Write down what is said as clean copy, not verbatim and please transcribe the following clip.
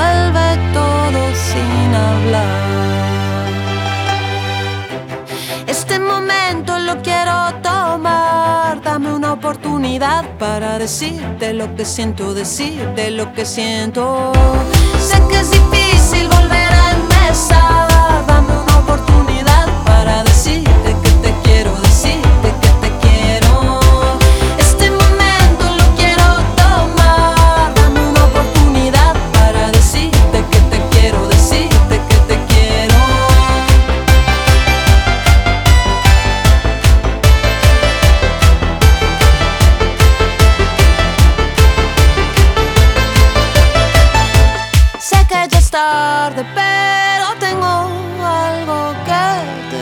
envuelve todo sin hablar. Este momento lo quiero tomar, dame una oportunidad para decirte lo que siento, decirte lo que siento. Sé que es difícil volver a empezar, dame una oportunidad para decirte que te quiero, decirte que te quiero. Este momento lo quiero tomar, dame una oportunidad para decirte que te quiero, decirte que te quiero. Sé que ya es tarde, pero tengo algo que